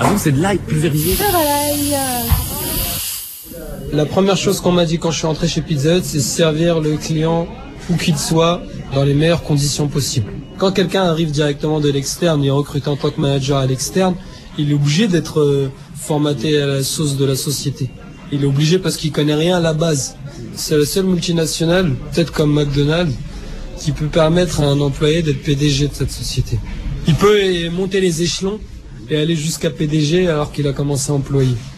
Ah donc c'est de l'ail pulvérisé. La première chose qu'on m'a dit quand je suis rentré chez Pizza Hut, c'est servir le client où qu'il soit dans les meilleures conditions possibles. Quand quelqu'un arrive directement de l'externe et est recruté en tant que manager à l'externe, il est obligé d'être formaté à la sauce de la société. Il est obligé parce qu'il connaît rien à la base. C'est la seule multinationale, peut-être comme McDonald's, qui peut permettre à un employé d'être PDG de cette société. Il peut monter les échelons et aller jusqu'à PDG alors qu'il a commencé employé.